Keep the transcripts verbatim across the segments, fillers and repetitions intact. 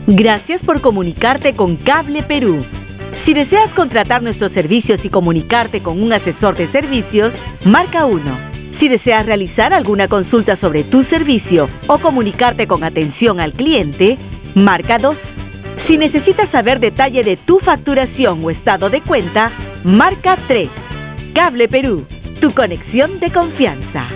Gracias por comunicarte con Cable Perú. Si deseas contratar nuestros servicios y comunicarte con un asesor de servicios, marca uno. Si deseas realizar alguna consulta sobre tu servicio o comunicarte con atención al cliente, marca dos. Si necesitas saber detalle de tu facturación o estado de cuenta, marca tres. Cable Perú, tu conexión de confianza.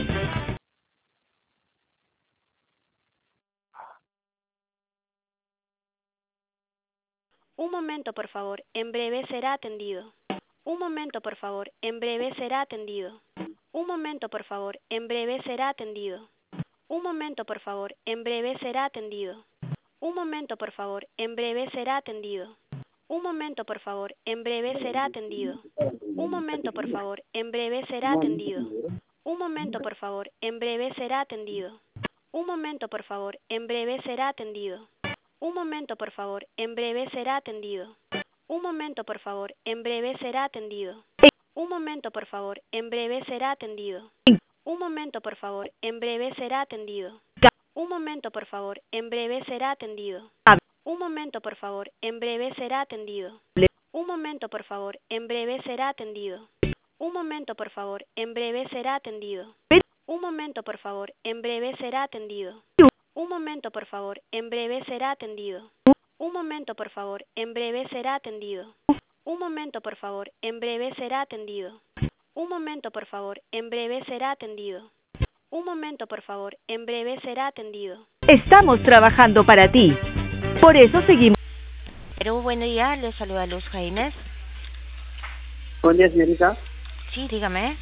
Un momento, por favor. En breve será atendido. Un momento, por favor. En breve será atendido. Un momento, por favor. En breve será atendido. Un momento, por favor. En breve será atendido. Un momento, por favor. En breve será atendido. Un momento, por favor. En breve será atendido. Un momento, por favor. En breve será atendido. Un momento, por favor. En breve será atendido. Un momento, por favor. En breve será atendido. Un momento, por favor. En breve será atendido. Un momento, por favor. En breve será atendido. Un momento, por favor. En breve será atendido. Un momento, por favor. En breve será atendido. Un momento, por favor. En breve será atendido. Un momento, por favor. En breve será atendido. Un momento, por favor. En breve será atendido. Un momento, por favor. En breve será atendido. Un momento, por favor. En breve será atendido. Un momento, por favor. En breve será atendido. Un momento, por favor. En breve será atendido. Un momento, por favor. En breve será atendido. Un momento, por favor. En breve será atendido. Un momento, por favor. En breve será atendido. Estamos trabajando para ti. Por eso seguimos. Perú, buen día. Le saluda Luz Jaime. Buen día, señorita. Sí, dígame.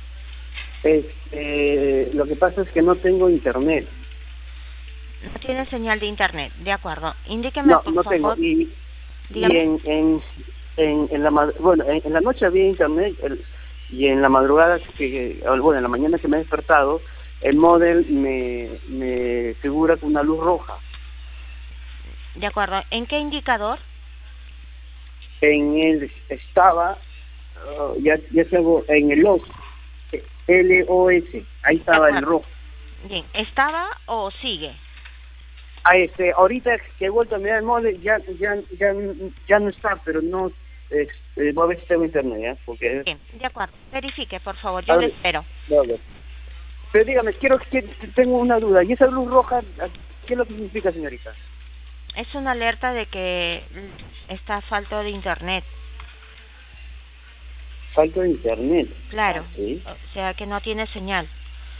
Este, lo que pasa es que no tengo internet. No tiene señal de internet, de acuerdo. Indíqueme, no, por no favor. tengo. Y, y Dígame. en, en, en, en la mad- bueno, en, en la noche había internet el, y en la madrugada, que bueno, en la mañana que me he despertado, el módem me, me figura con una luz roja. De acuerdo. ¿En qué indicador? En el estaba, uh, ya, ya se hago, en el L O S, L O S, ahí estaba el rojo. Bien, ¿estaba o sigue? Ah, este, ahorita que he vuelto a mirar el módem, ya, ya, ya, ya no está, pero no, este, voy a ver si tengo internet, ¿ya? Porque... Bien, de acuerdo. Verifique, por favor, yo le espero. Vale. Pero dígame, quiero que tengo una duda, ¿y esa luz roja, qué es lo que significa, señorita? Es una alerta de que está falto de internet. Falta de internet. Claro, ¿Sí? O sea que no tiene señal.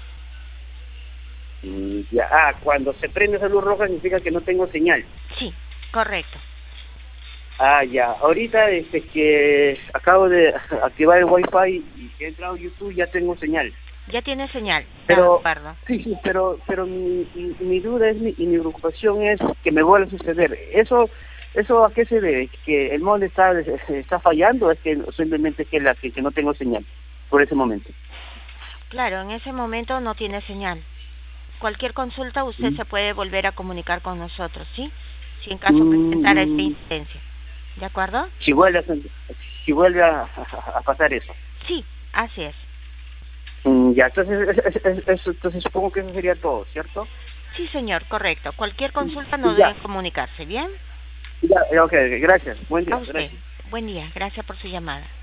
Mm, ya. Ah, cuando se prende esa luz roja significa que no tengo señal. Sí, correcto. Ah, ya. Ahorita este que acabo de activar el Wi-Fi y he entrado a YouTube, ya tengo señal. Ya tiene señal. Pero, de acuerdo. sí, sí, pero, pero mi, mi, mi duda es mi, y mi preocupación es que me vuelva a suceder. ¿Eso eso a qué se debe? ¿Que el módem está está fallando o es que simplemente que, la, que, que no tengo señal por ese momento? Claro, en ese momento no tiene señal. Cualquier consulta usted ¿Mm? se puede volver a comunicar con nosotros, ¿sí? Si en caso Mm. presentara esta incidencia. ¿De acuerdo? Si vuelve a, si vuelve a, a, a pasar eso. Sí, así es. Mm, ya, entonces, es, es, es, es, entonces supongo que eso sería todo, ¿cierto? Sí, señor, correcto. Cualquier consulta no Ya. debe comunicarse, ¿bien? Ya, ok, gracias. Buen día. A usted. Gracias. Buen día. Gracias por su llamada.